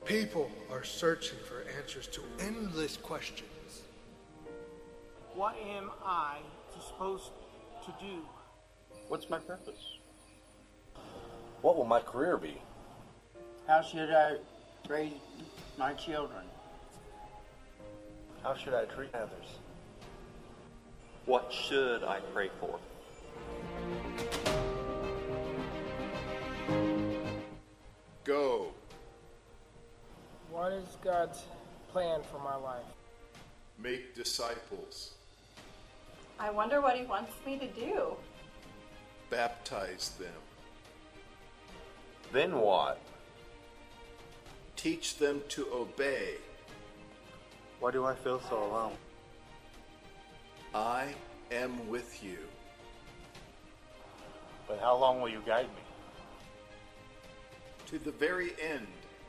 People are searching for answers to endless questions. What am I supposed to do? What's my purpose? What will my career be? How should I raise my children? How should I treat others? What should I pray for? Go. What is God's plan for my life? Make disciples. I wonder what he wants me to do. Baptize them. Then what? Teach them to obey. Why do I feel so alone? I am with you. But how long will you guide me? To the very end.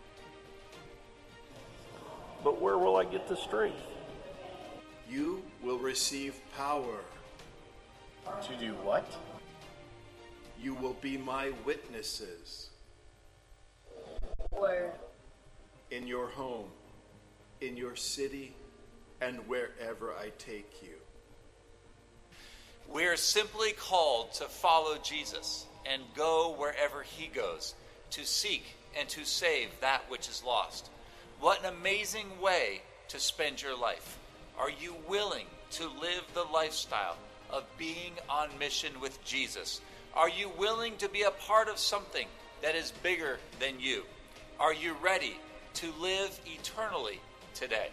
But where will I get the strength? You will receive power. To do what? You will be my witnesses. Where? In your home, in your city, and wherever I take you. We are simply called to follow Jesus and go wherever he goes, to seek and to save that which is lost. What an amazing way to spend your life. Are you willing to live the lifestyle of being on mission with Jesus? Are you willing to be a part of something that is bigger than you? Are you ready to live eternally today?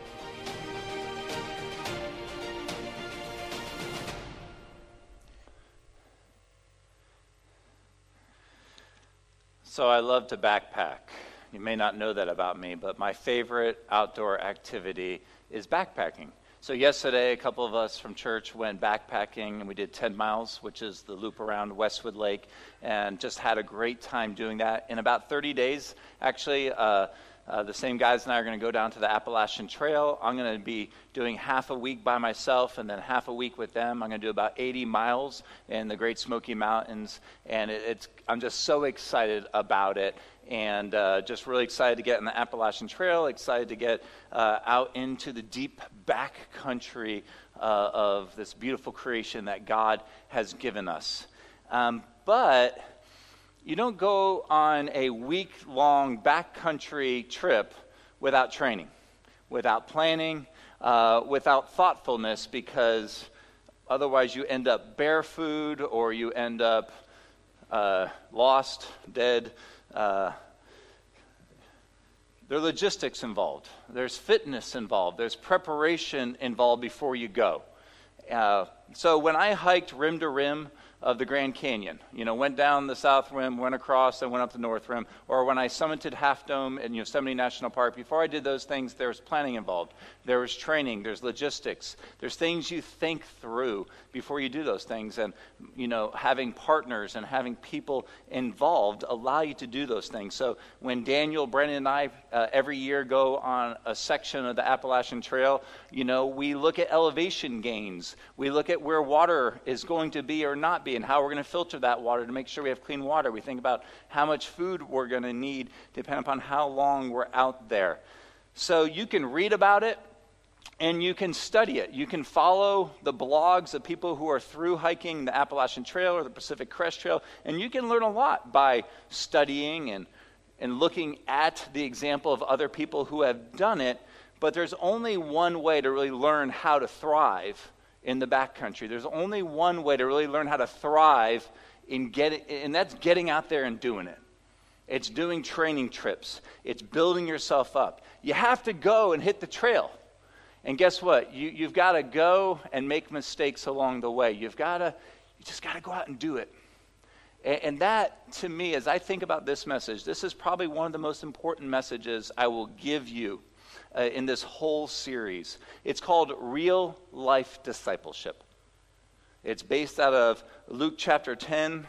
So I love to backpack. You may not know that about me, but my favorite outdoor activity is backpacking. So yesterday, a couple of us from church went backpacking, and we did 10 miles, which is the loop around Westwood Lake, and just had a great time doing that. In about 30 days, actually, the same guys and I are going to go down to the Appalachian Trail. I'm going to be doing half a week by myself and then half a week with them. I'm going to do about 80 miles in the Great Smoky Mountains, and I'm just so excited about it. And just really excited to get on the Appalachian Trail, excited to get out into the deep back country of this beautiful creation that God has given us. But you don't go on a week-long backcountry trip without training, without planning, without thoughtfulness, because otherwise you end up barefoot or you end up lost, dead. There are logistics involved. There's fitness involved. There's preparation involved before you go. So when I hiked rim to rim of the Grand Canyon, went down the south rim, went across, and went up the north rim, or when I summited Half Dome in Yosemite National Park, before I did those things, there was planning involved. There was training. There's logistics. There's things you think through before you do those things. And, having partners and having people involved allow you to do those things. So when Daniel, Brennan, and I every year go on a section of the Appalachian Trail, we look at elevation gains. We look at where water is going to be or not be and how we're going to filter that water to make sure we have clean water. We think about how much food we're going to need depending upon how long we're out there. So you can read about it and you can study it. You can follow the blogs of people who are through hiking the Appalachian Trail or the Pacific Crest Trail, and you can learn a lot by studying and looking at the example of other people who have done it. But there's only one way to really learn how to thrive in the backcountry. There's only one way to really learn how to thrive and that's getting out there and doing it. It's doing training trips. It's building yourself up. You have to go and hit the trail. And guess what? You've got to go and make mistakes along the way. You just got to go out and do it. And that, to me, as I think about this message, this is probably one of the most important messages I will give you in this whole series. It's called Real Life Discipleship. It's based out of Luke chapter 10,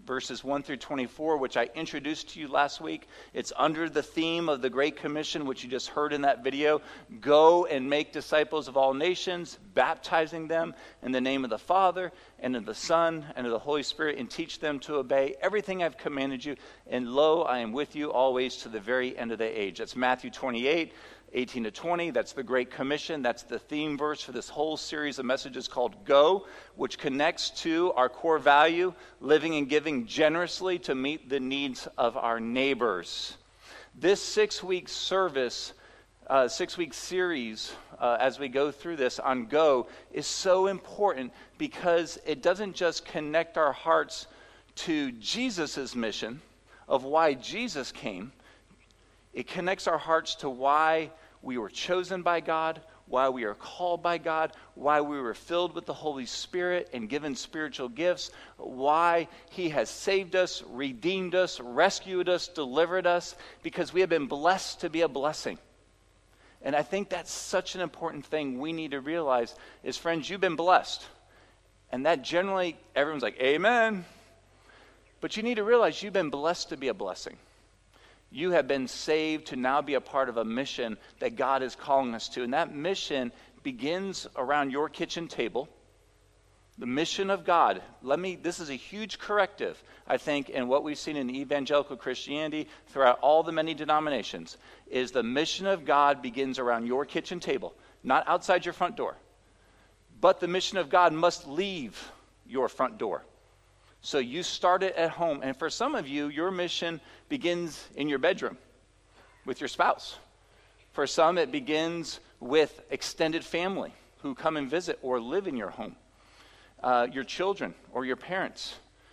verses 1 through 24, which I introduced to you last week. It's under the theme of the Great Commission, which you just heard in that video. Go and make disciples of all nations, baptizing them in the name of the Father and of the Son and of the Holy Spirit, and teach them to obey everything I've commanded you. And lo, I am with you always to the very end of the age. That's Matthew 28. 18 to 20, that's the Great Commission. That's the theme verse for this whole series of messages called Go, which connects to our core value, living and giving generously to meet the needs of our neighbors. This 6-week service, 6-week series, as we go through this on Go, is so important because it doesn't just connect our hearts to Jesus' mission of why Jesus came. It connects our hearts to why we were chosen by God, why we are called by God, why we were filled with the Holy Spirit and given spiritual gifts, why He has saved us, redeemed us, rescued us, delivered us, because we have been blessed to be a blessing. And I think that's such an important thing we need to realize is, friends, you've been blessed. And that generally, everyone's like, amen. But you need to realize you've been blessed to be a blessing. You have been saved to now be a part of a mission that God is calling us to. And that mission begins around your kitchen table. The mission of God. This is a huge corrective, I think, in what we've seen in evangelical Christianity throughout all the many denominations, is the mission of God begins around your kitchen table, not outside your front door. But the mission of God must leave your front door. So you start it at home. And for some of you, your mission begins in your bedroom with your spouse. For some, it begins with extended family who come and visit or live in your home. Your children or your parents.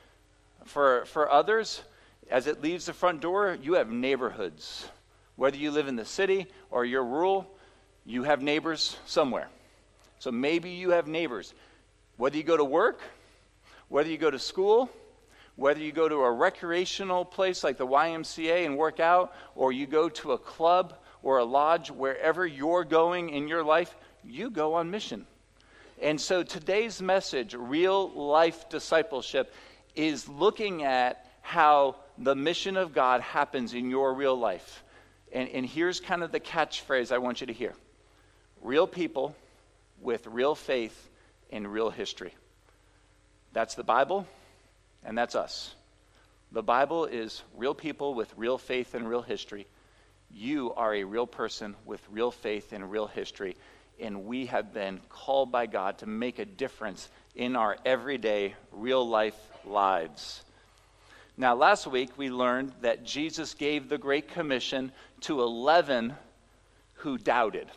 For others, as it leaves the front door, you have neighborhoods. Whether you live in the city or you're rural, you have neighbors somewhere. So maybe you have neighbors. Whether you go to work, whether you go to school, whether you go to a recreational place like the YMCA and work out, or you go to a club or a lodge, wherever you're going in your life, you go on mission. And so today's message, Real Life Discipleship, is looking at how the mission of God happens in your real life. And here's kind of the catchphrase I want you to hear. Real people with real faith and real history. That's the Bible, and that's us. The Bible is real people with real faith and real history. You are a real person with real faith and real history, and we have been called by God to make a difference in our everyday, real-life lives. Now, last week we learned that Jesus gave the Great Commission to 11 who doubted.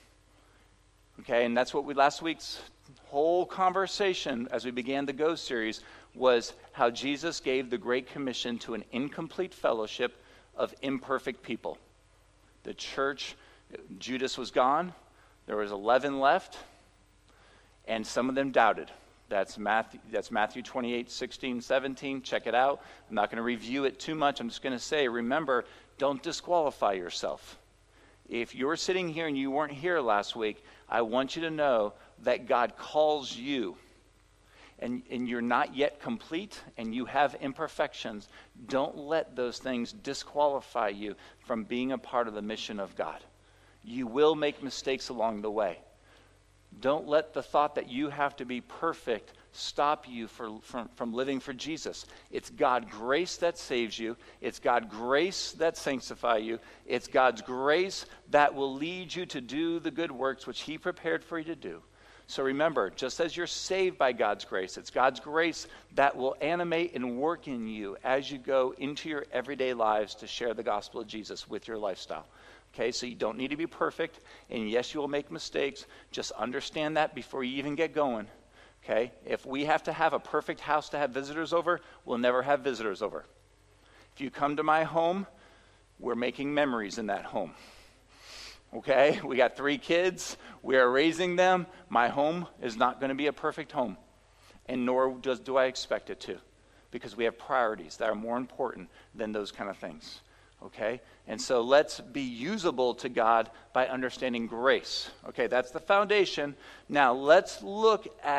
Okay, and that's what last week's whole conversation as we began the Go series was how Jesus gave the Great Commission to an incomplete fellowship of imperfect people. The church, Judas was gone, there was 11 left, and some of them doubted. That's Matthew 28, 16, 17. Check it out. I'm not going to review it too much. I'm just going to say, remember, don't disqualify yourself. If you're sitting here and you weren't here last week, I want you to know that God calls you, and you're not yet complete, and you have imperfections. Don't let those things disqualify you from being a part of the mission of God. You will make mistakes along the way. Don't let the thought that you have to be perfect stop you from living for Jesus. It's God's grace that saves you. It's God's grace that sanctifies you. It's God's grace that will lead you to do the good works which He prepared for you to do. So remember, just as you're saved by God's grace, it's God's grace that will animate and work in you as you go into your everyday lives to share the gospel of Jesus with your lifestyle. Okay, so you don't need to be perfect, and yes, you will make mistakes. Just understand that before you even get going. Okay, if we have to have a perfect house to have visitors over, we'll never have visitors over. If you come to my home, we're making memories in that home. Okay, we got 3 kids. We are raising them. My home is not going to be a perfect home, and nor do I expect it to, because we have priorities that are more important than those kind of things. Okay, and so let's be usable to God by understanding grace. Okay, that's the foundation. Now let's look at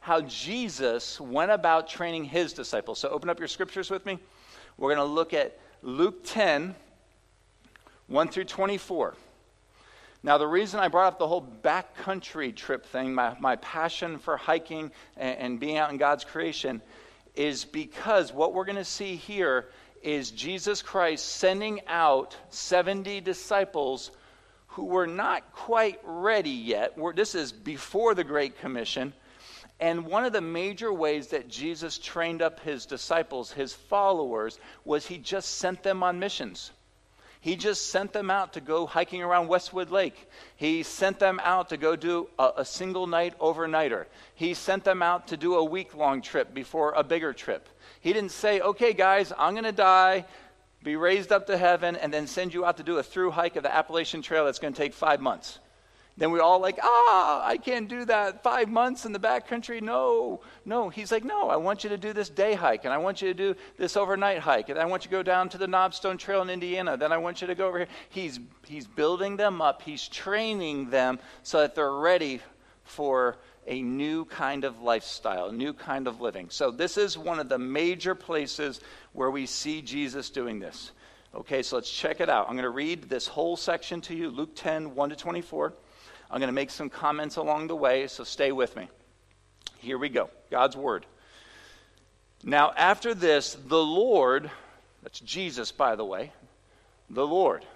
how Jesus went about training his disciples. So open up your scriptures with me. We're going to look at Luke 10, 1 through 24. Now, the reason I brought up the whole backcountry trip thing, my passion for hiking and being out in God's creation, is because what we're going to see here is Jesus Christ sending out 70 disciples who were not quite ready yet. This is before the Great Commission. And one of the major ways that Jesus trained up his disciples, his followers, was he just sent them on missions. He just sent them out to go hiking around Westwood Lake. He sent them out to go do a single night overnighter. He sent them out to do a week-long trip before a bigger trip. He didn't say, okay, guys, I'm going to die, be raised up to heaven, and then send you out to do a through hike of the Appalachian Trail that's going to take 5 months. Then we're all like, I can't do that. 5 months in the backcountry? No. He's like, no, I want you to do this day hike, and I want you to do this overnight hike, and I want you to go down to the Knobstone Trail in Indiana. Then I want you to go over here. He's building them up. He's training them so that they're ready for a new kind of lifestyle, a new kind of living. So this is one of the major places where we see Jesus doing this. Okay, so let's check it out. I'm going to read this whole section to you, Luke 10, 1 to 24. I'm going to make some comments along the way, so stay with me. Here we go. God's word. Now, after this, the Lord, that's Jesus, by the way, the Lord,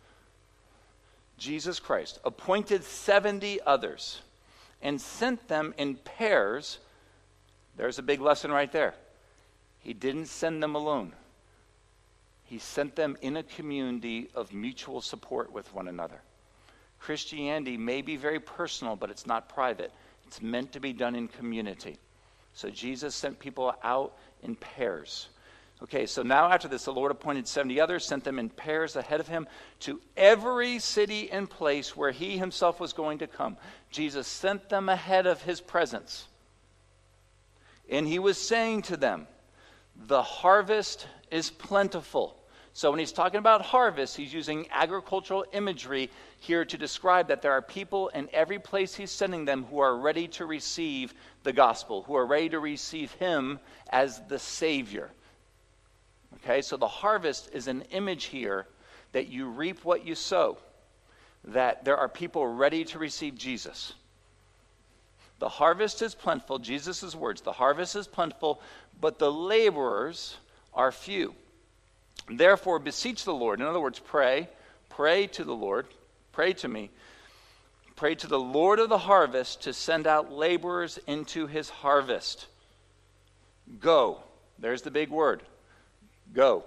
Jesus Christ, appointed 70 others and sent them in pairs. There's a big lesson right there. He didn't send them alone. He sent them in a community of mutual support with one another. Christianity may be very personal, but it's not private. It's meant to be done in community. So Jesus sent people out in pairs. Okay, so now after this, the Lord appointed 70 others, sent them in pairs ahead of him to every city and place where he himself was going to come. Jesus sent them ahead of his presence. And he was saying to them, the harvest is plentiful. So when he's talking about harvest, he's using agricultural imagery here to describe that there are people in every place he's sending them who are ready to receive the gospel, who are ready to receive him as the Savior. Okay, so the harvest is an image here that you reap what you sow, that there are people ready to receive Jesus. The harvest is plentiful, Jesus' words, the harvest is plentiful, but the laborers are few. Therefore, beseech the Lord. In other words, pray to the Lord, pray to me, pray to the Lord of the harvest to send out laborers into his harvest. Go. There's the big word. Go.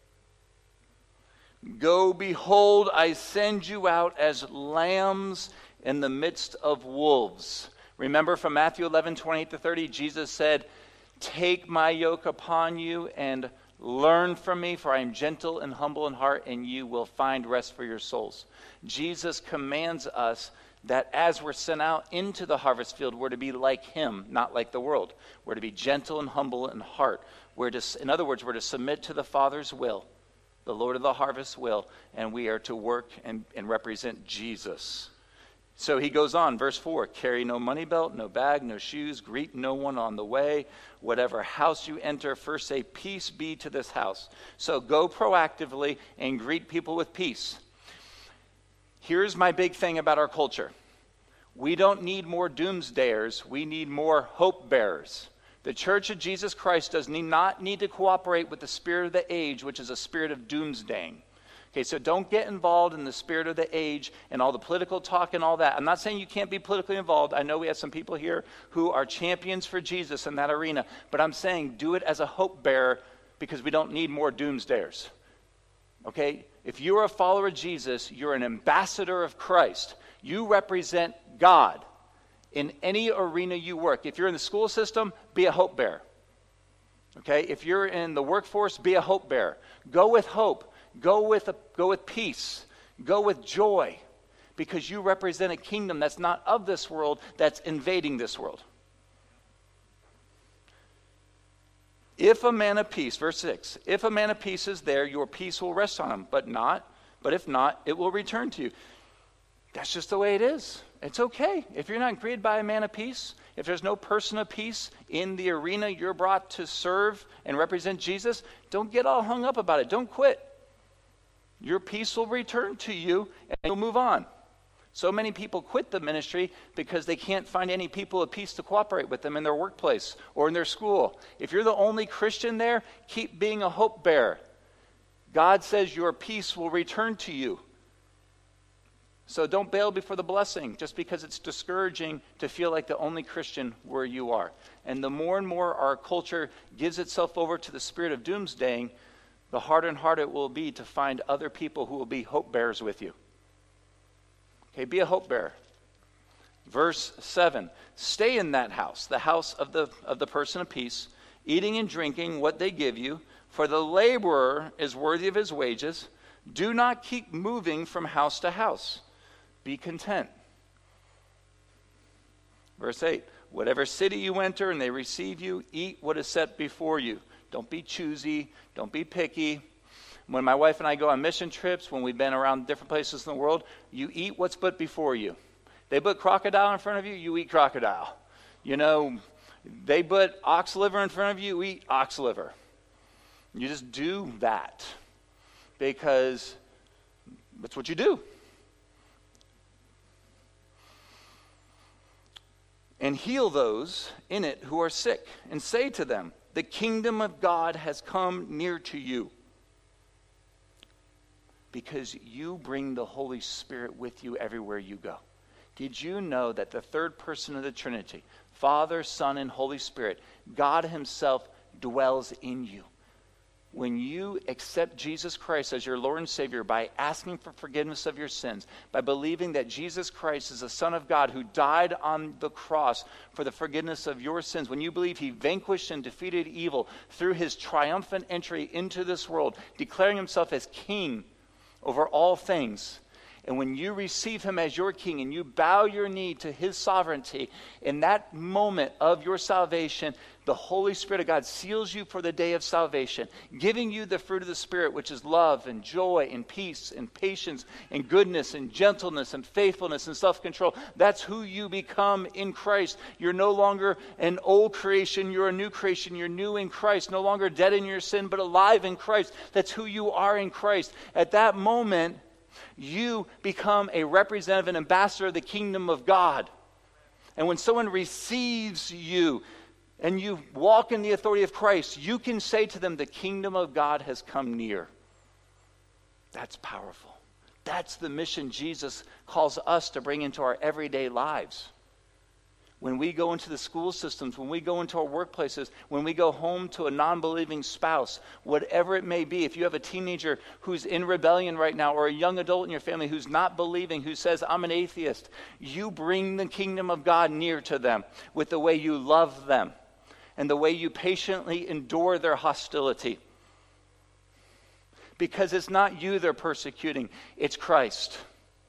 Go, behold, I send you out as lambs in the midst of wolves. Remember from Matthew 11, 28 to 30, Jesus said, take my yoke upon you and learn from me, for I am gentle and humble in heart, and you will find rest for your souls. Jesus commands us that as we're sent out into the harvest field, we're to be like him, not like the world. We're to be gentle and humble in heart. In other words, we're to submit to the Father's will, the Lord of the harvest will, and we are to work and represent Jesus. So he goes on, verse 4, carry no money belt, no bag, no shoes, greet no one on the way. Whatever house you enter, first say, peace be to this house. So go proactively and greet people with peace. Here's my big thing about our culture. We don't need more doomsdayers, we need more hope bearers. The Church of Jesus Christ does not need to cooperate with the spirit of the age, which is a spirit of doomsdaying. Okay, so don't get involved in the spirit of the age and all the political talk and all that. I'm not saying you can't be politically involved. I know we have some people here who are champions for Jesus in that arena. But I'm saying do it as a hope bearer because we don't need more doomsdayers. Okay? If you're a follower of Jesus, you're an ambassador of Christ. You represent God in any arena you work. If you're in the school system, be a hope bearer. Okay? If you're in the workforce, be a hope bearer. Go with hope. Go with peace. Go with joy. Because you represent a kingdom that's not of this world, that's invading this world. If a man of peace, verse 6, if a man of peace is there, your peace will rest on him. But if not, it will return to you. That's just the way it is. It's okay. If you're not greeted by a man of peace, if there's no person of peace in the arena you're brought to serve and represent Jesus, don't get all hung up about it. Don't quit. Your peace will return to you and you'll move on. So many people quit the ministry because they can't find any people of peace to cooperate with them in their workplace or in their school. If you're the only Christian there, keep being a hope bearer. God says your peace will return to you. So don't bail before the blessing just because it's discouraging to feel like the only Christian where you are. And the more and more our culture gives itself over to the spirit of doomsdaying, the harder and harder it will be to find other people who will be hope bearers with you. Okay, be a hope bearer. Verse 7, stay in that house, the house of the person of peace, eating and drinking what they give you, for the laborer is worthy of his wages. Do not keep moving from house to house. Be content. Verse 8, whatever city you enter and they receive you, eat what is set before you. Don't be choosy. Don't be picky. When my wife and I go on mission trips, when we've been around different places in the world, you eat what's put before you. They put crocodile in front of you, you eat crocodile. You know, they put ox liver in front of you, you eat ox liver. You just do that because that's what you do. And heal those in it who are sick, and say to them, the kingdom of God has come near to you. Because you bring the Holy Spirit with you everywhere you go. Did you know that the third person of the Trinity, Father, Son, and Holy Spirit, God himself dwells in you? When you accept Jesus Christ as your Lord and Savior by asking for forgiveness of your sins, by believing that Jesus Christ is the Son of God who died on the cross for the forgiveness of your sins, when you believe he vanquished and defeated evil through his triumphant entry into this world, declaring himself as King over all things, and when you receive him as your King and you bow your knee to his sovereignty, in that moment of your salvation, the Holy Spirit of God seals you for the day of salvation, giving you the fruit of the Spirit, which is love and joy and peace and patience and goodness and gentleness and faithfulness and self-control. That's who you become in Christ. You're no longer an old creation, you're a new creation. You're new in Christ, no longer dead in your sin, but alive in Christ. That's who you are in Christ. At that moment, you become a representative and ambassador of the kingdom of God. And when someone receives you and you walk in the authority of Christ, you can say to them, the kingdom of God has come near. That's powerful. That's the mission Jesus calls us to bring into our everyday lives. When we go into the school systems, when we go into our workplaces, when we go home to a non-believing spouse, whatever it may be, if you have a teenager who's in rebellion right now or a young adult in your family who's not believing, who says, I'm an atheist, you bring the kingdom of God near to them with the way you love them and the way you patiently endure their hostility. Because it's not you they're persecuting, it's Christ.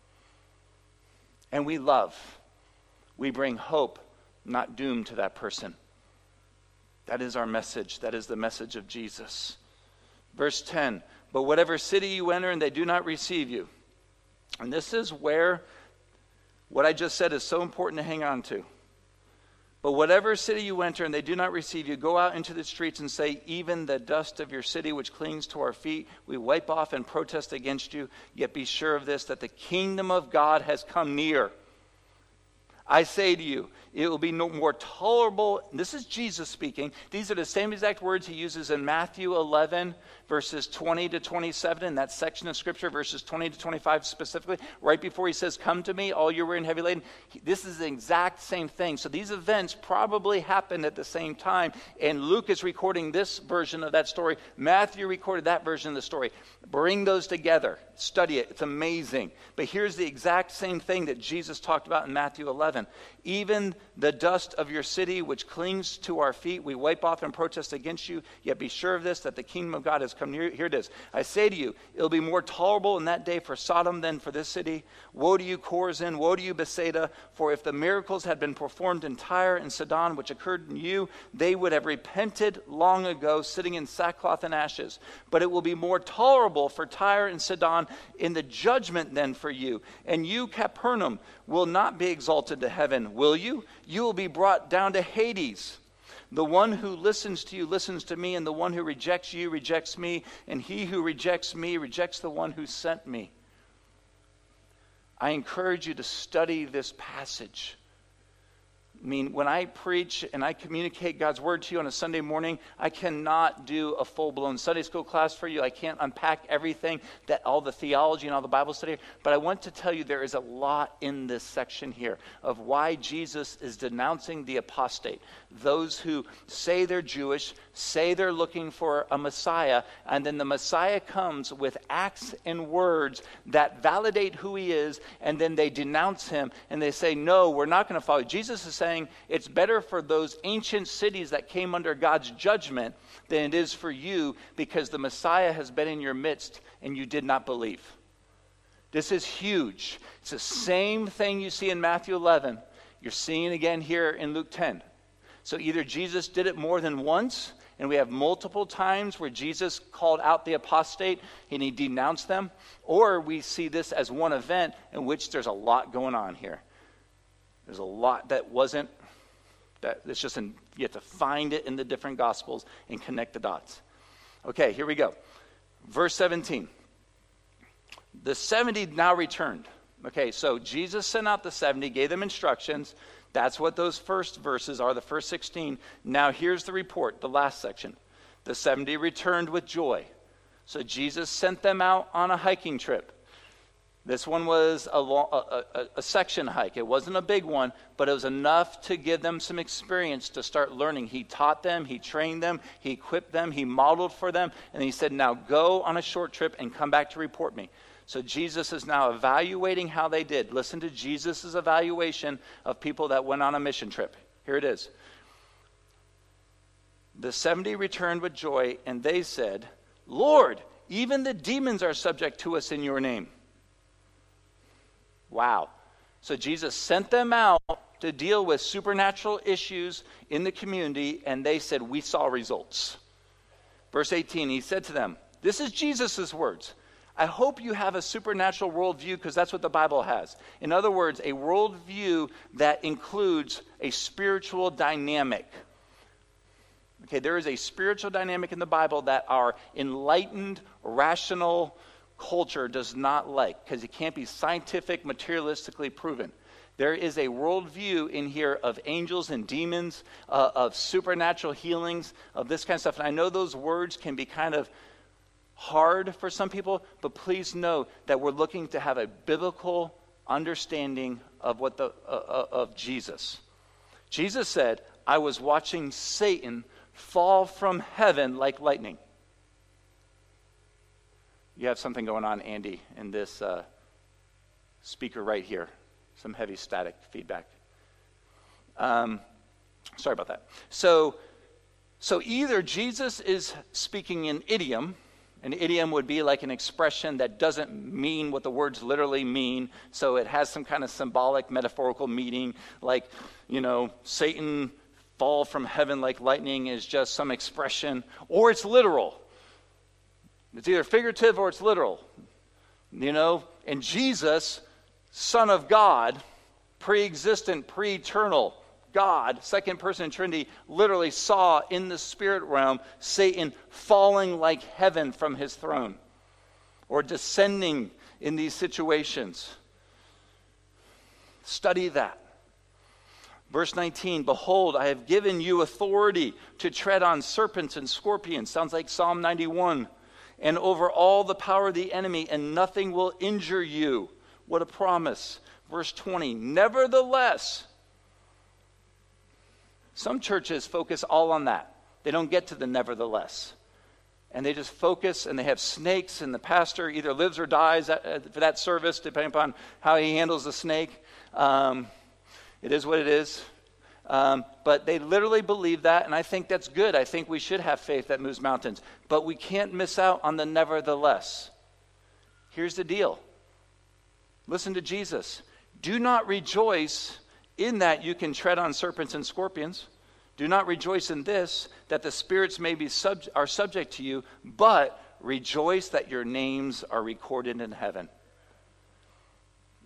And we love. We bring hope, not doom, to that person. That is our message. That is the message of Jesus. Verse 10, but whatever city you enter and they do not receive you. And this is where what I just said is so important to hang on to. But whatever city you enter and they do not receive you, go out into the streets and say, even the dust of your city which clings to our feet, we wipe off and protest against you. Yet be sure of this, that the kingdom of God has come near. I say to you, it will be no more tolerable. This is Jesus speaking. These are the same exact words he uses in Matthew 11, verses 20 to 27, in that section of Scripture, verses 20 to 25 specifically, right before he says, come to me, all you weary and heavy laden. This is the exact same thing. So these events probably happened at the same time, and Luke is recording this version of that story. Matthew recorded that version of the story. Bring those together. Study it. It's amazing. But here's the exact same thing that Jesus talked about in Matthew 11. Even the dust of your city which clings to our feet, we wipe off and protest against you. Yet be sure of this, that the kingdom of God has come near. Here it is. I say to you, it'll be more tolerable in that day for Sodom than for this city. Woe to you, Chorazin! Woe to you, Bethsaida! For if the miracles had been performed in Tyre and Sidon, which occurred in you, they would have repented long ago, sitting in sackcloth and ashes. But it will be more tolerable for Tyre and Sidon in the judgment than for you. And you, Capernaum, will not be exalted to into heaven, will you? You will be brought down to Hades. The one who listens to you listens to me, and the one who rejects you rejects me, and he who rejects me rejects the one who sent me. I encourage you to study this passage. I mean, when I preach and I communicate God's word to you on a Sunday morning, I cannot do a full-blown Sunday school class for you. I can't unpack everything, all the theology and all the Bible study. But I want to tell you there is a lot in this section here of why Jesus is denouncing the apostate. Those who say they're Jewish, say they're looking for a Messiah, and then the Messiah comes with acts and words that validate who he is, and then they denounce him, and they say, no, we're not going to follow. Jesus is saying it's better for those ancient cities that came under God's judgment than it is for you, because the Messiah has been in your midst and you did not believe. This is huge. It's the same thing you see in Matthew 11. You're seeing it again here in Luke 10. So either Jesus did it more than once, and we have multiple times where Jesus called out the apostate and he denounced them, or we see this as one event in which there's a lot going on here. There's a lot it's just you have to find it in the different Gospels and connect the dots. Okay, here we go. Verse 17. The 70 now returned. Okay, so Jesus sent out the 70, gave them instructions. That's what those first verses are, the first 16. Now here's the report, the last section. The 70 returned with joy. So Jesus sent them out on a hiking trip. This one was a section hike. It wasn't a big one, but it was enough to give them some experience to start learning. He taught them, he trained them, he equipped them, he modeled for them, and he said, now go on a short trip and come back to report me. So Jesus is now evaluating how they did. Listen to Jesus' evaluation of people that went on a mission trip. Here it is. The 70 returned with joy, and they said, Lord, even the demons are subject to us in your name. Wow. So Jesus sent them out to deal with supernatural issues in the community, and they said, we saw results. Verse 18, he said to them, this is Jesus' words. I hope you have a supernatural worldview, because that's what the Bible has. In other words, a worldview that includes a spiritual dynamic. Okay, there is a spiritual dynamic in the Bible that our enlightened, rational culture does not like, because it can't be scientific, materialistically proven. There is a worldview in here of angels and demons, of supernatural healings, of this kind of stuff. And I know those words can be kind of hard for some people, but please know that we're looking to have a biblical understanding of of Jesus. Jesus said, I was watching Satan fall from heaven like lightning. You have something going on, Andy, in this speaker right here. Some heavy static feedback. Sorry about that. So either Jesus is speaking an idiom. An idiom would be like an expression that doesn't mean what the words literally mean. So it has some kind of symbolic, metaphorical meaning. Like, Satan fall from heaven like lightning is just some expression. Or it's literal. It's either figurative or it's literal. And Jesus, Son of God, pre-existent, pre-eternal God, second person in Trinity, literally saw in the spirit realm Satan falling like heaven from his throne, or descending in these situations. Study that. Verse 19, behold, I have given you authority to tread on serpents and scorpions. Sounds like Psalm 91. And over all the power of the enemy, and nothing will injure you. What a promise. Verse 20, nevertheless. Some churches focus all on that. They don't get to the nevertheless. And they just focus, and they have snakes, and the pastor either lives or dies for that service, depending upon how he handles the snake. It is what it is. But they literally believe that, and I think that's good. I think we should have faith that moves mountains. But we can't miss out on the nevertheless. Here's the deal. Listen to Jesus. Do not rejoice in that you can tread on serpents and scorpions. Do not rejoice in this, that the spirits may be are subject to you, but rejoice that your names are recorded in heaven.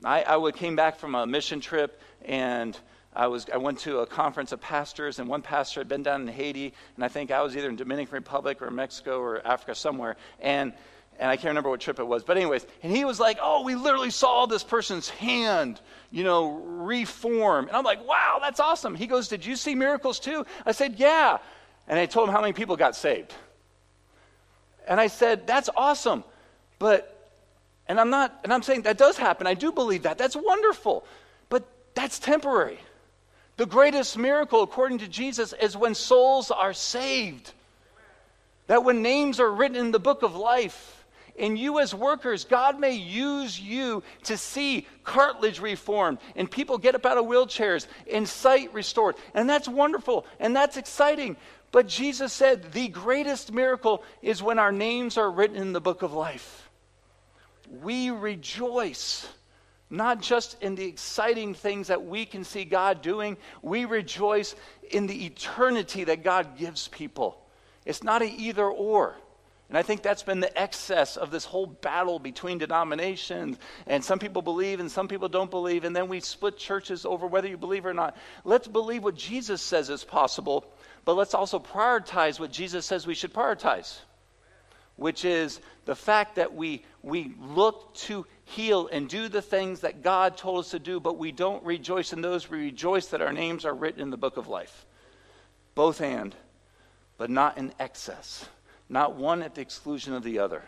I came back from a mission trip, and I went to a conference of pastors, and one pastor had been down in Haiti, and I think I was either in Dominican Republic or Mexico or Africa somewhere, and I can't remember what trip it was. But anyways, and he was like, oh, we literally saw this person's hand, reform. And I'm like, wow, that's awesome. He goes, did you see miracles too? I said, yeah. And I told him how many people got saved. And I said, that's awesome. And I'm saying that does happen. I do believe that. That's wonderful. But that's temporary. The greatest miracle, according to Jesus, is when souls are saved. That when names are written in the book of life, and you as workers, God may use you to see cartilage reformed, and people get up out of wheelchairs, and sight restored. And that's wonderful, and that's exciting. But Jesus said the greatest miracle is when our names are written in the book of life. We rejoice, not just in the exciting things that we can see God doing. We rejoice in the eternity that God gives people. It's not an either or. And I think that's been the excess of this whole battle between denominations. And some people believe and some people don't believe. And then we split churches over whether you believe or not. Let's believe what Jesus says is possible. But let's also prioritize what Jesus says we should prioritize. Which is the fact that we look to heal and do the things that God told us to do. But we don't rejoice in those. We rejoice that our names are written in the book of life. Both and. But not in excess. Not one at the exclusion of the other.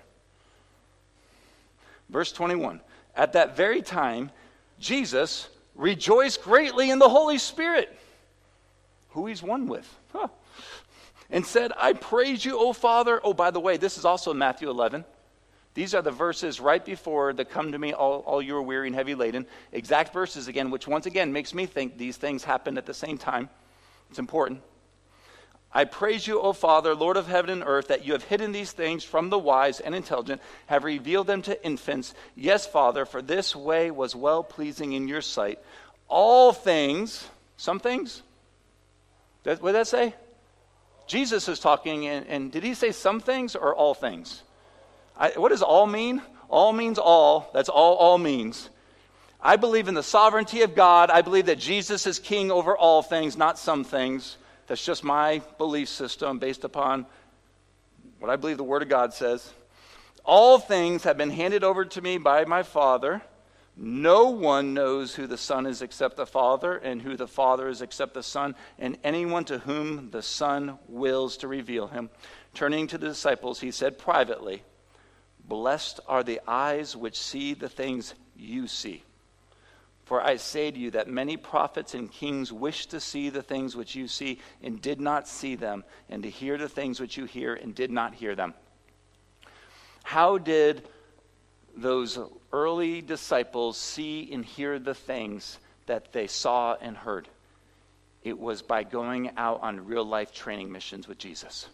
Verse 21. At that very time, Jesus rejoiced greatly in the Holy Spirit, who he's one with. And said, I praise you, O Father. Oh, by the way, this is also in Matthew 11. These are the verses right before the come to me, all you are weary and heavy laden. Exact verses again, which once again makes me think these things happened at the same time. It's important. I praise you, O Father, Lord of heaven and earth, that you have hidden these things from the wise and intelligent, have revealed them to infants. Yes, Father, for this way was well-pleasing in your sight. All things, some things? What did that say? Jesus is talking, and did he say some things or all things? What does all mean? All means all. That's all means. I believe in the sovereignty of God. I believe that Jesus is king over all things, not some things. That's just my belief system based upon what I believe the Word of God says. All things have been handed over to me by my Father. No one knows who the Son is except the Father, and who the Father is except the Son, and anyone to whom the Son wills to reveal him. Turning to the disciples, he said privately, blessed are the eyes which see the things you see. For I say to you that many prophets and kings wished to see the things which you see and did not see them, and to hear the things which you hear and did not hear them. How did those early disciples see and hear the things that they saw and heard? It was by going out on real life training missions with Jesus.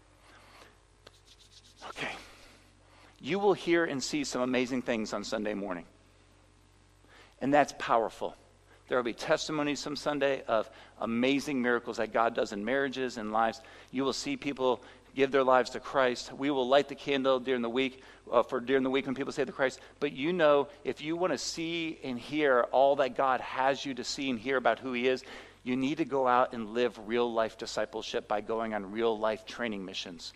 Okay. You will hear and see some amazing things on Sunday morning. And that's powerful. There will be testimonies some Sunday of amazing miracles that God does in marriages and lives. You will see people give their lives to Christ. We will light the candle during the week when people say to Christ. But if you want to see and hear all that God has you to see and hear about who he is, you need to go out and live real life discipleship by going on real life training missions.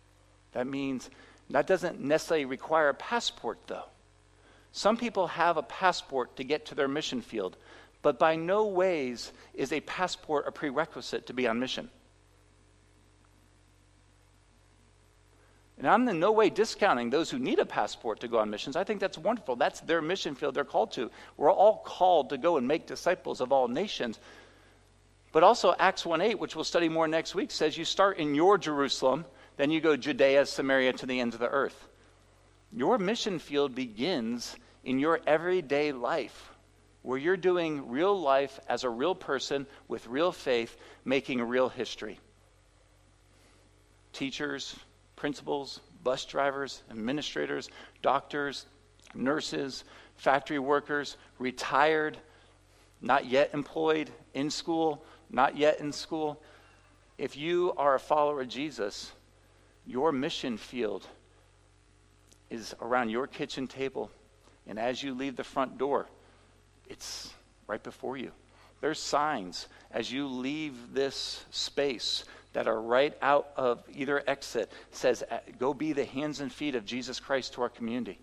That doesn't necessarily require a passport, though. Some people have a passport to get to their mission field, but by no ways is a passport a prerequisite to be on mission. And I'm in no way discounting those who need a passport to go on missions. I think that's wonderful. That's their mission field they're called to. We're all called to go and make disciples of all nations. But also Acts 1:8, which we'll study more next week, says you start in your Jerusalem, then you go Judea, Samaria, to the ends of the earth. Your mission field begins in your everyday life, where you're doing real life as a real person with real faith, making real history. Teachers, principals, bus drivers, administrators, doctors, nurses, factory workers, retired, not yet employed, in school, not yet in school. If you are a follower of Jesus, your mission field is around your kitchen table. And as you leave the front door, It's right before you. There's signs as you leave this space that are right out of either exit. Says, go be the hands and feet of Jesus Christ to our community.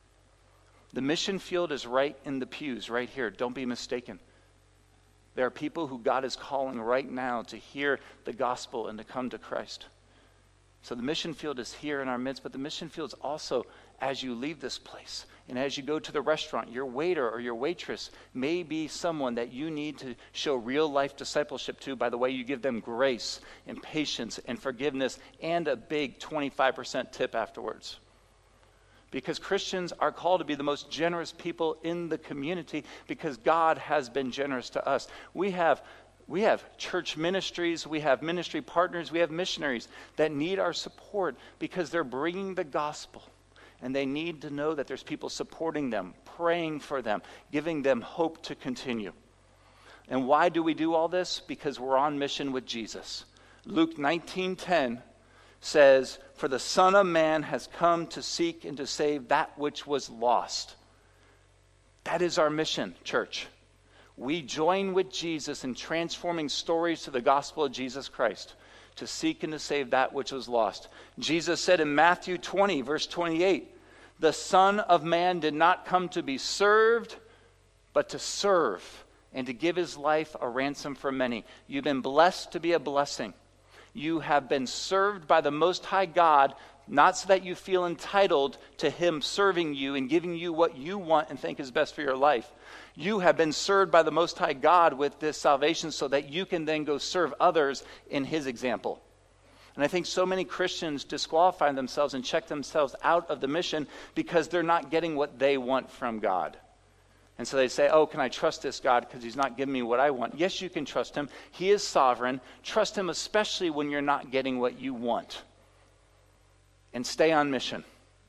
The mission field is right in the pews, right here. Don't be mistaken. There are people who God is calling right now to hear the gospel and to come to Christ. So the mission field is here in our midst, but the mission field is also as you leave this place. And as you go to the restaurant, your waiter or your waitress may be someone that you need to show real life discipleship to by the way you give them grace and patience and forgiveness and a big 25% tip afterwards. Because Christians are called to be the most generous people in the community because God has been generous to us. We have church ministries, we have ministry partners, we have missionaries that need our support because they're bringing the gospel. And they need to know that there's people supporting them, praying for them, giving them hope to continue. And why do we do all this? Because we're on mission with Jesus. Luke 19:10 says, "For the Son of Man has come to seek and to save that which was lost." That is our mission, church. We join with Jesus in transforming stories to the gospel of Jesus Christ, to seek and to save that which was lost. Jesus said in Matthew 20, verse 28, "The Son of Man did not come to be served, but to serve and to give his life a ransom for many." You've been blessed to be a blessing. You have been served by the Most High God, not so that you feel entitled to him serving you and giving you what you want and think is best for your life. You have been served by the Most High God with this salvation so that you can then go serve others in his example. And I think so many Christians disqualify themselves and check themselves out of the mission because they're not getting what they want from God. And so they say, oh, can I trust this God because he's not giving me what I want? Yes, you can trust him. He is sovereign. Trust him especially when you're not getting what you want. And stay on mission.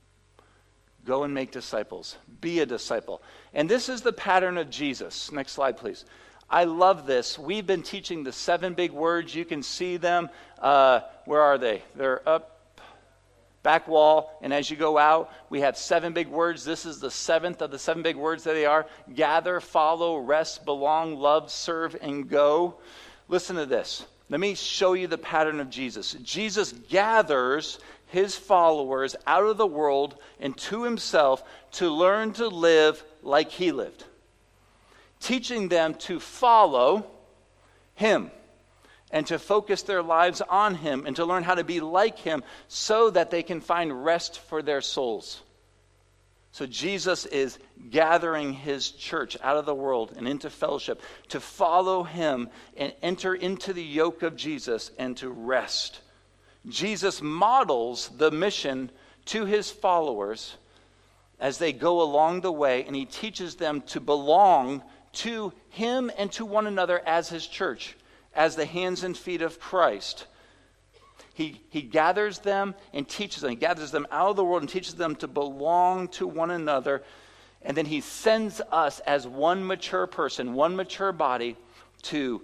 Go and make disciples. Be a disciple. And this is the pattern of Jesus. Next slide, please. I love this. We've been teaching the 7 big words. You can see them. Where are they? They're up. Back wall, and as you go out, we have 7 big words. This is the 7th of the 7 big words that they are. Gather, follow, rest, belong, love, serve, and go. Listen to this. Let me show you the pattern of Jesus. Jesus gathers his followers out of the world and to himself to learn to live like he lived, teaching them to follow him and to focus their lives on him and to learn how to be like him so that they can find rest for their souls. So Jesus is gathering his church out of the world and into fellowship to follow him and enter into the yoke of Jesus and to rest. Jesus models the mission to his followers as they go along the way, and he teaches them to belong to him and to one another as his church, as the hands and feet of Christ. He gathers them and teaches them. He gathers them out of the world and teaches them to belong to one another. And then he sends us as one mature person, one mature body, to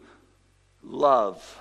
love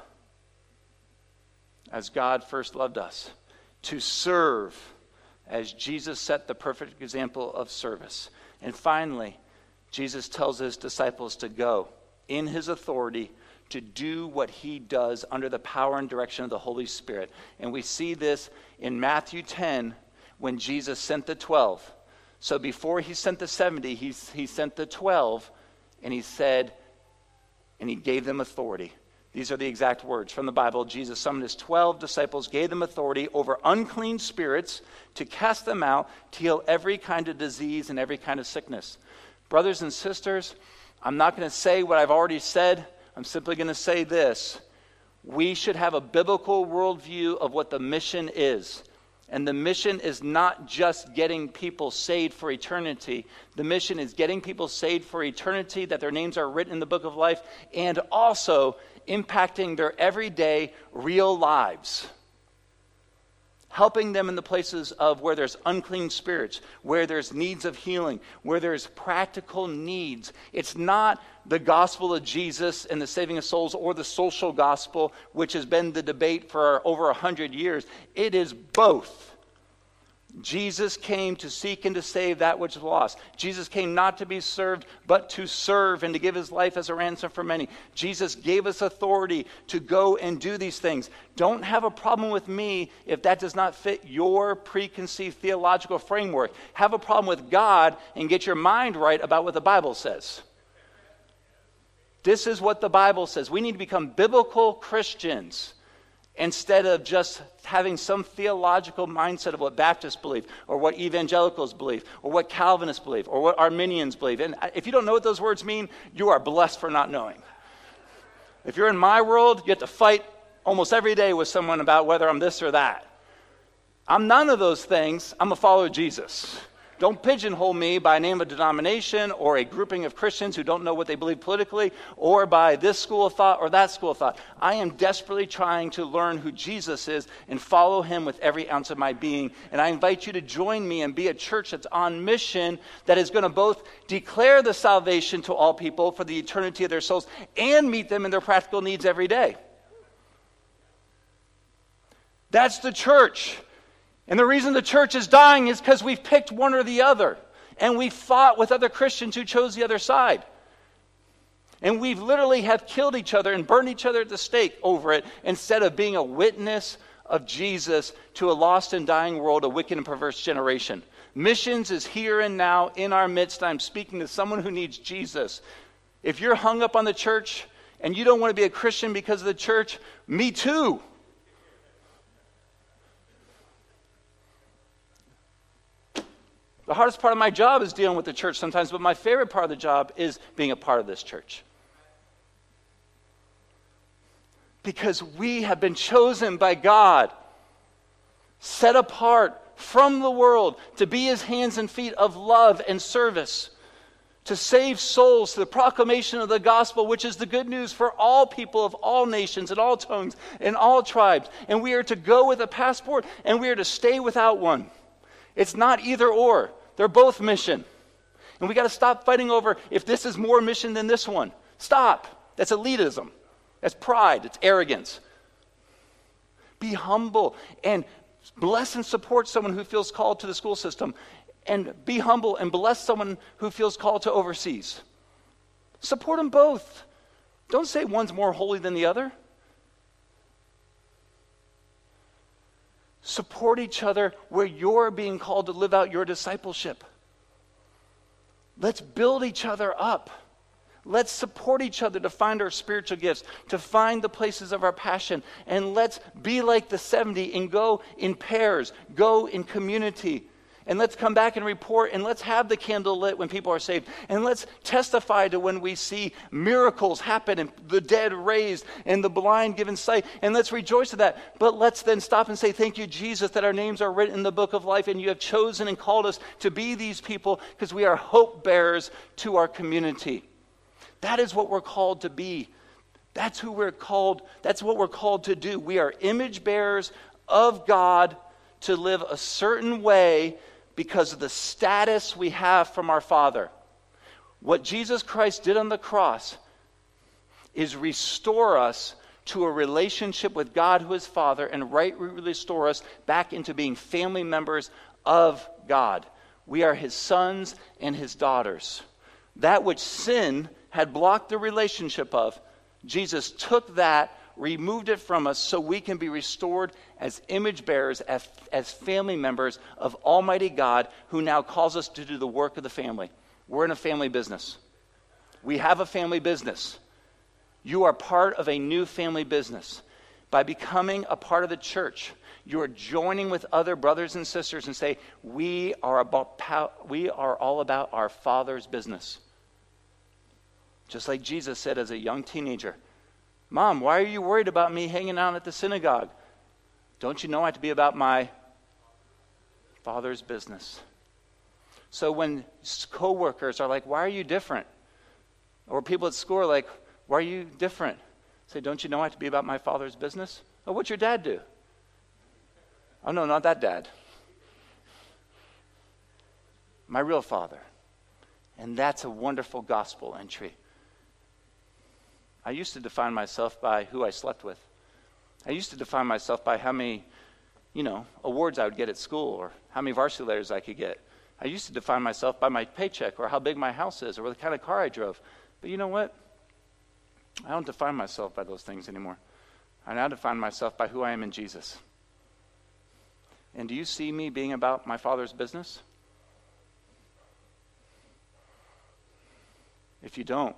as God first loved us, to serve as Jesus set the perfect example of service. And finally, Jesus tells his disciples to go in his authority to do what he does under the power and direction of the Holy Spirit. And we see this in Matthew 10 when Jesus sent the 12. So before he sent the 70, he sent the 12, and he said, and he gave them authority. These are the exact words from the Bible. Jesus summoned his 12 disciples, gave them authority over unclean spirits to cast them out, to heal every kind of disease and every kind of sickness. Brothers and sisters, I'm not going to say what I've already said. I'm simply going to say this. We should have a biblical worldview of what the mission is. And the mission is not just getting people saved for eternity. The mission is getting people saved for eternity, that their names are written in the book of life, and also impacting their everyday real lives. Helping them in the places of where there's unclean spirits, where there's needs of healing, where there's practical needs. It's not the gospel of Jesus and the saving of souls or the social gospel, which has been the debate for over 100 years. It is both. Jesus came to seek and to save that which was lost. Jesus came not to be served, but to serve and to give his life as a ransom for many. Jesus gave us authority to go and do these things. Don't have a problem with me if that does not fit your preconceived theological framework. Have a problem with God and get your mind right about what the Bible says. This is what the Bible says. We need to become biblical Christians instead of just having some theological mindset of what Baptists believe, or what evangelicals believe, or what Calvinists believe, or what Arminians believe. And if you don't know what those words mean, you are blessed for not knowing. If you're in my world, you have to fight almost every day with someone about whether I'm this or that. I'm none of those things. I'm a follower of Jesus. Don't pigeonhole me by a name of denomination or a grouping of Christians who don't know what they believe politically, or by this school of thought or that school of thought. I am desperately trying to learn who Jesus is and follow him with every ounce of my being. And I invite you to join me and be a church that's on mission, that is going to both declare the salvation to all people for the eternity of their souls and meet them in their practical needs every day. That's the church. And the reason the church is dying is because we've picked one or the other. And we've fought with other Christians who chose the other side. And we've literally have killed each other and burned each other at the stake over it, instead of being a witness of Jesus to a lost and dying world, a wicked and perverse generation. Missions is here and now in our midst. I'm speaking to someone who needs Jesus. If you're hung up on the church and you don't want to be a Christian because of the church, me too. The hardest part of my job is dealing with the church sometimes, but my favorite part of the job is being a part of this church. Because we have been chosen by God, set apart from the world to be his hands and feet of love and service, to save souls, to the proclamation of the gospel, which is the good news for all people of all nations and all tongues and all tribes. And we are to go with a passport, and we are to stay without one. It's not either or. They're both mission. And we got to stop fighting over if this is more mission than this one. Stop. That's elitism. That's pride. It's arrogance. Be humble and bless and support someone who feels called to the school system. And be humble and bless someone who feels called to overseas. Support them both. Don't say one's more holy than the other. Support each other where you're being called to live out your discipleship. Let's build each other up. Let's support each other to find our spiritual gifts, to find the places of our passion. And let's be like the 70 and go in pairs, go in community. And let's come back and report, and let's have the candle lit when people are saved. And let's testify to when we see miracles happen and the dead raised and the blind given sight. And let's rejoice to that. But let's then stop and say, thank you, Jesus, that our names are written in the book of life, and you have chosen and called us to be these people because we are hope bearers to our community. That is what we're called to be. That's who we're called. That's what we're called to do. We are image bearers of God to live a certain way because of the status we have from our Father. What Jesus Christ did on the cross is restore us to a relationship with God who is Father, and rightly restore us back into being family members of God. We are his sons and his daughters. That which sin had blocked the relationship of, Jesus took that, removed it from us so we can be restored as image bearers, as family members of Almighty God, who now calls us to do the work of the family. We're in a family business. We have a family business. You are part of a new family business. By becoming a part of the church, you are joining with other brothers and sisters and say, we are all about our Father's business. Just like Jesus said as a young teenager, Mom, why are you worried about me hanging out at the synagogue? Don't you know I have to be about my Father's business? So when coworkers are like, why are you different? Or people at school are like, why are you different? Say, don't you know I have to be about my Father's business? Oh, what's your dad do? Oh, no, not that dad. My real Father. And that's a wonderful gospel entry. I used to define myself by who I slept with. I used to define myself by how many awards I would get at school or how many varsity letters I could get. I used to define myself by my paycheck or how big my house is or the kind of car I drove. But you know what? I don't define myself by those things anymore. I now define myself by who I am in Jesus. And do you see me being about my Father's business? If you don't,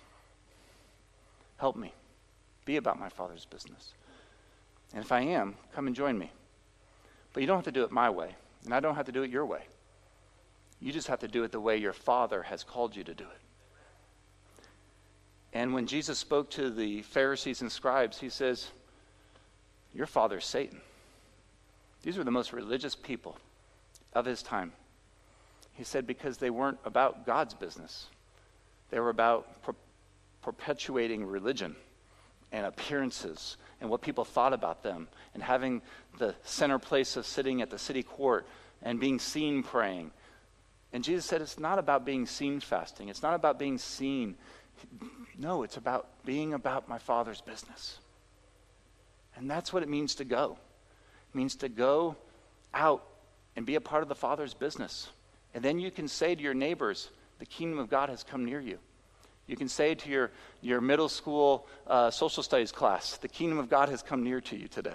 help me be about my Father's business. And if I am, come and join me. But you don't have to do it my way, and I don't have to do it your way. You just have to do it the way your Father has called you to do it. And when Jesus spoke to the Pharisees and scribes, he says, your father is Satan. These were the most religious people of his time. He said because they weren't about God's business. They were about perpetuating religion and appearances and what people thought about them and having the center place of sitting at the city court and being seen praying. And Jesus said it's not about being seen fasting. It's not about being seen. No, it's about being about my Father's business. And that's what it means to go. It means to go out and be a part of the Father's business. And then you can say to your neighbors, the kingdom of God has come near you. You can say to your middle school social studies class, the kingdom of God has come near to you today.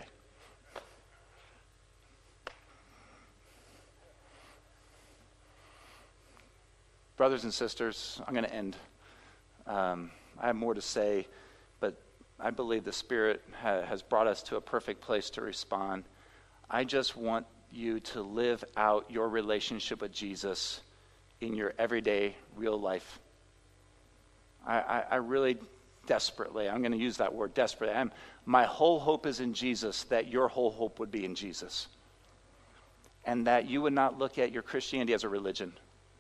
Brothers and sisters, I'm going to end. I have more to say, but I believe the Spirit has brought us to a perfect place to respond. I just want you to live out your relationship with Jesus in your everyday, real life. I really desperately, I'm going to use that word, desperately. My whole hope is in Jesus, that your whole hope would be in Jesus. And that you would not look at your Christianity as a religion.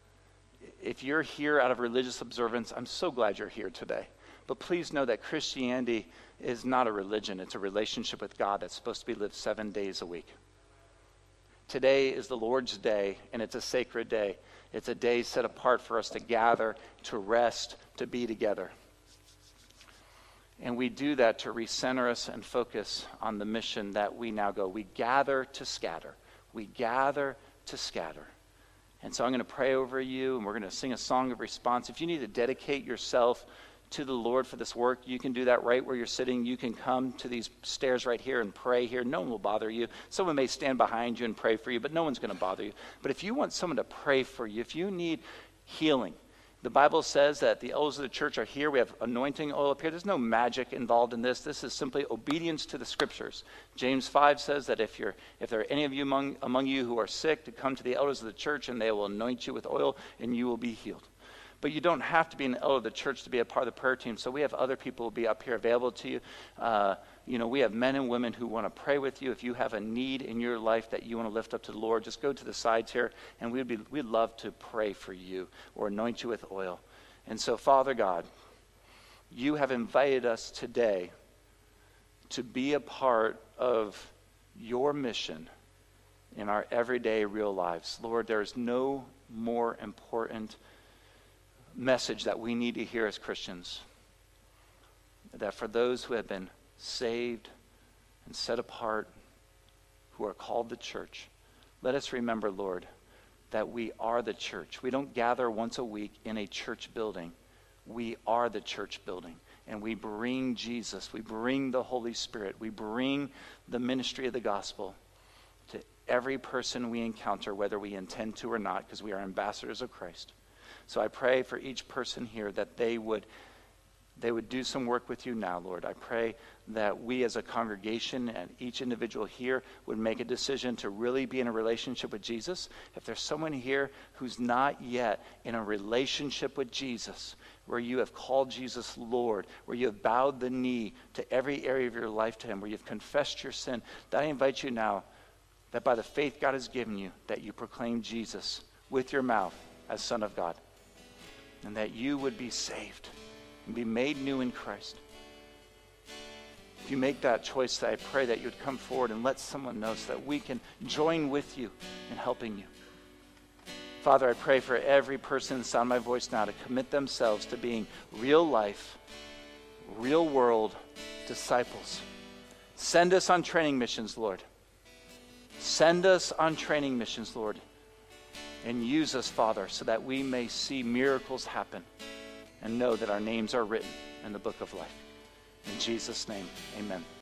If you're here out of religious observance, I'm so glad you're here today. But please know that Christianity is not a religion. It's a relationship with God that's supposed to be lived 7 days a week. Today is the Lord's day, and it's a sacred day. It's a day set apart for us to gather, to rest, to be together. And we do that to recenter us and focus on the mission that we now go. We gather to scatter. We gather to scatter. And so I'm going to pray over you, and we're going to sing a song of response. If you need to dedicate yourself to the Lord for this work, you can do that right where you're sitting. You can come to these stairs right here and pray here. No one will bother you. Someone may stand behind you and pray for you, but no one's going to bother you. But if you want someone to pray for you, if you need healing, the Bible says that the elders of the church are here. We have anointing oil up here. There's no magic involved in this. This is simply obedience to the scriptures. James 5 says that if there are any of you among you who are sick, to come to the elders of the church and they will anoint you with oil and you will be healed. But you don't have to be an elder of the church to be a part of the prayer team. So we have other people who will be up here available to you. We have men and women who want to pray with you. If you have a need in your life that you want to lift up to the Lord, just go to the sides here, and we'd love to pray for you or anoint you with oil. And so, Father God, you have invited us today to be a part of your mission in our everyday real lives. Lord, there is no more important message that we need to hear as Christians, that for those who have been saved and set apart, who are called the church, let us remember, Lord, that we are the church. We don't gather once a week in a church building. We are the church building, and we bring Jesus, we bring the Holy Spirit, we bring the ministry of the gospel to every person we encounter, whether we intend to or not, because we are ambassadors of Christ. So I pray for each person here that they would do some work with you now, Lord. I pray that we as a congregation and each individual here would make a decision to really be in a relationship with Jesus. If there's someone here who's not yet in a relationship with Jesus, where you have called Jesus Lord, where you have bowed the knee to every area of your life to him, where you've confessed your sin, that I invite you now that by the faith God has given you, that you proclaim Jesus with your mouth as Son of God. And that you would be saved and be made new in Christ. If you make that choice, I pray that you would come forward and let someone know so that we can join with you in helping you. Father, I pray for every person in the sound of my voice now to commit themselves to being real life, real world disciples. Send us on training missions, Lord. Send us on training missions, Lord, and use us, Father, so that we may see miracles happen and know that our names are written in the book of life. In Jesus' name, amen.